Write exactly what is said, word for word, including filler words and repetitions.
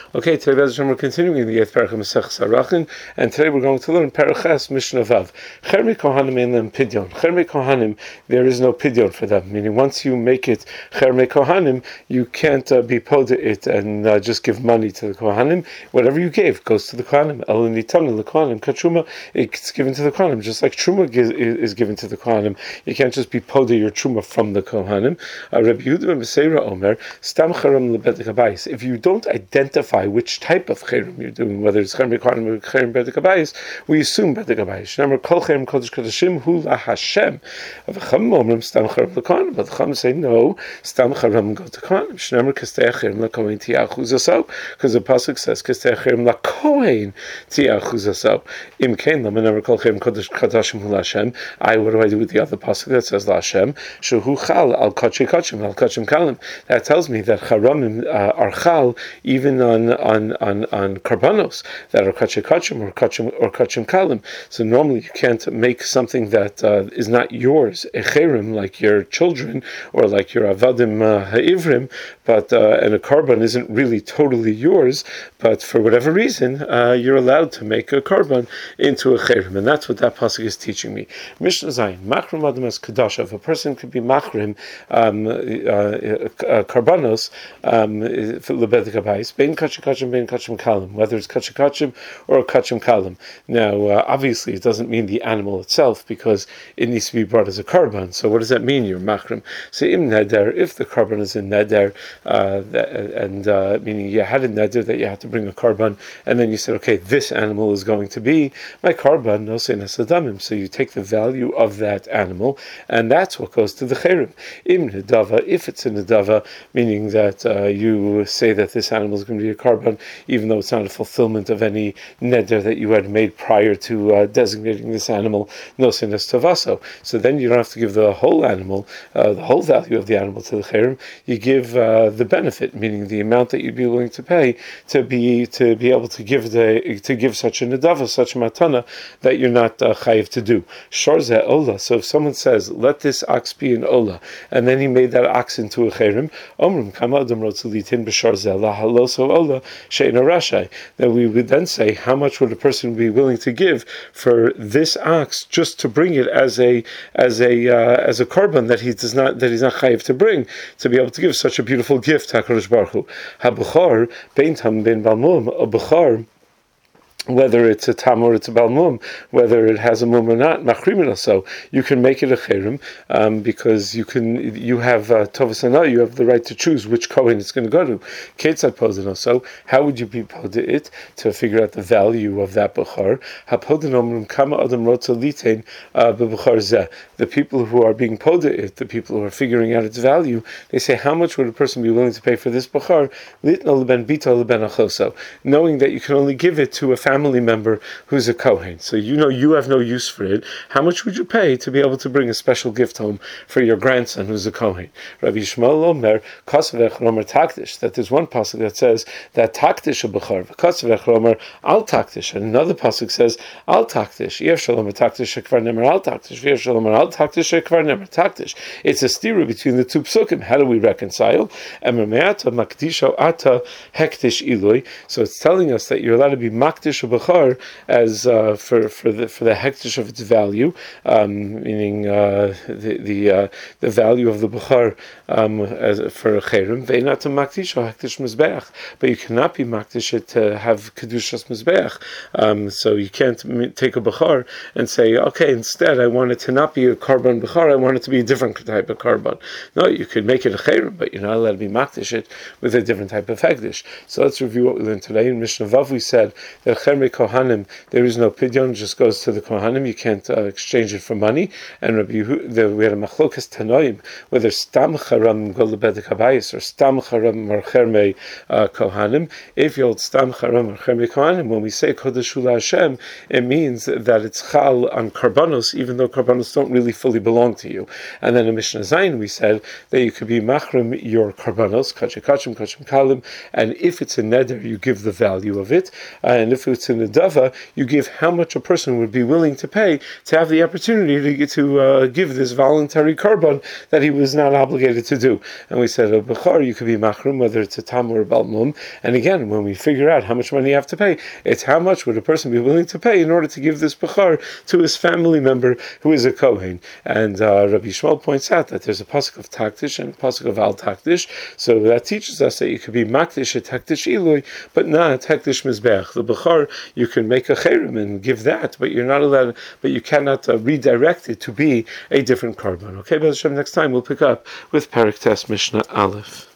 Okay, today we're continuing the eighth parak of Masechus Arachin, and today we're going to learn Paraches Mishnah Vav. Chermei Kohanim in them pidyon. Chermei Kohanim, there is no pidyon for them. Meaning, once you make it Chermei Kohanim, you can't uh, be poda it and uh, just give money to the Kohanim. Whatever you gave goes to the Kohanim. Elinitana the Kohanim Katruma, it's given to the Kohanim, just like Truma is given to the Kohanim. You can't just be poda your Truma from the Kohanim. Uh, Rabbi Yehuda ben Beseira Omer Stam Charam lebedek habayis. If you don't identify which type of cherem you're doing, whether it's cherem kohanim or cherem bedek habayis, we assume bedek habayis. Remember, kol cherem kodesh kodeshim hu la Hashem. Avacham omrim stam cherem lekohanim, but the chum say no, stam cherem go to kohanim. Shnemer kastei cherem lekohen tiachuz aso, because the pasuk says kastei cherem lekohen tiachuz aso. Im kein lam never kol cherem kodesh kodeshim hu la Hashem. I what do I do with the other pasuk that says la Hashem? Shehu chal al kachim kachim al kachim kalim. That tells me that charamim uh, are chal even on on on on karbanos that are kachim kachim or kachim or kachim kalim. So normally you can't make something that uh, is not yours echerim, like your children or like your avadim uh, ha'ivrim, but uh, and a karban isn't really totally yours. But for whatever reason, uh, you're allowed to make a karban into a cherim, and that's what that pasuk is teaching me. Mishnah Zayin, machrim adam as kadasha. If a person could be machrim um, uh, uh, karbanos um, lebedek habayis, bein kachim kachim, bein kachim kalim, whether it's kachim kachim or kachim kalim. Now, uh, obviously, it doesn't mean the animal itself because it needs to be brought as a karban. So, what does that mean? You're machrim. So, im neder, if the karban is in neder, uh, and uh, meaning you had a neder that you had to bring a karban, and then you said, okay, this animal is going to be my karban, no se nesadamim. So you take the value of that animal, and that's what goes to the cherem. Im nedava, if it's a nedava, meaning that uh, you say that this animal is going to be a karban, even though it's not a fulfillment of any neder that you had made prior to uh, designating this animal, no se nestavasa. So then you don't have to give the whole animal, uh, the whole value of the animal to the cherem. You give uh, the benefit, meaning the amount that you'd be willing to pay to be to be able to give the to give such a nedava, such a matana that you're not uh, chayiv to do. Shorze ola. So if someone says, "Let this ox be an ola," and then he made that ox into a cherem, omrim kama adam rotzulitin b'shorze lahaloso ola she'ena rashai. Then we would then say, how much would a person be willing to give for this ox just to bring it as a as a uh, as a korban that he does not that he's not chayiv to bring, to be able to give such a beautiful gift, HaKadosh Baruch Hu. Ha-b'chor bein tam ben balmum, a b'chor, whether it's a tam or it's a balmum, whether it has a mum or not, machrimin also, you can make it a cherem um, because you can you have uh, tovas hana, you have the right to choose which kohen it's going to go to. Ketzad podin also, how would you be poda it to figure out the value of that bechar? Hapodin omrim kama adam rotza litein bebechar zeh. The people who are being poda it, the people who are figuring out its value, they say, how much would a person be willing to pay for this bechar? Litna leben bita leben achoso, knowing that you can only give it to a family member who's a kohen. So you know you have no use for it. How much would you pay to be able to bring a special gift home for your grandson who's a kohen? Rabbi Yishmael Omer Kasavech Romer Taktish, that there's one pasuk that says that Taktish a bechar, Kasavech Romer Al Taktish, and another pasuk says Al Taktish. Yev Shalom Taktish Shekvar Nemer Al Taktish. Yev Shalom Al Taktish Shekvar Nemer Taktish. It's a stira between the two psukim. How do we reconcile? Emer Me'ata Makdisho Ata Hektish Iloi. So it's telling us that you're allowed to be Makdish bechar as uh, for for the for the hektish of its value, um, meaning uh, the the uh, the value of the bechar um, as for a cherem. Ve'inat makdish or hektish mizbeach, but you cannot be makdish it to have kedushas mizbeach. Um, so you can't take a bechar and say, okay, instead I want it to not be a karban bechar, I want it to be a different type of karban. No, you could make it a cherem, but you're not allowed to be makdish it with a different type of hektish. So let's review what we learned today. In Mishnah Vav we said that cherem kohanim, there is no pidyon, just goes to the kohanim. You can't uh, exchange it for money. And Rabbi Yehuda, we had a machlokas tanoim, whether stam charam go lebedek habayis or stam charam or chermei kohanim. If you hold stam charam or chermei kohanim, when we say kodeshu Hashem, it means that it's chal on karbanos, even though karbanos don't really fully belong to you. And then in Mishnah Zayin we said that you could be machrim your karbanos, kachim kachim kachim kalim, and if it's a neder, you give the value of it. Uh, and if it's to Nadava, you give how much a person would be willing to pay to have the opportunity to, to uh, give this voluntary korban that he was not obligated to do. And we said, a Bechor, you could be machrum, whether it's a tam or a balmum. And again, when we figure out how much money you have to pay, it's how much would a person be willing to pay in order to give this Bechor to his family member who is a Kohen. And uh, Rabbi Shmuel points out that there's a pasuk of taktish and a pasuk of al taktish, so that teaches us that you could be makdish a taktish ilui, but not taktish mizbeach. The Bechor, you can make a cherem and give that, but you're not allowed, but you cannot uh, redirect it to be a different korban. Okay, but next time we'll pick up with Perek Tes Mishnah Aleph.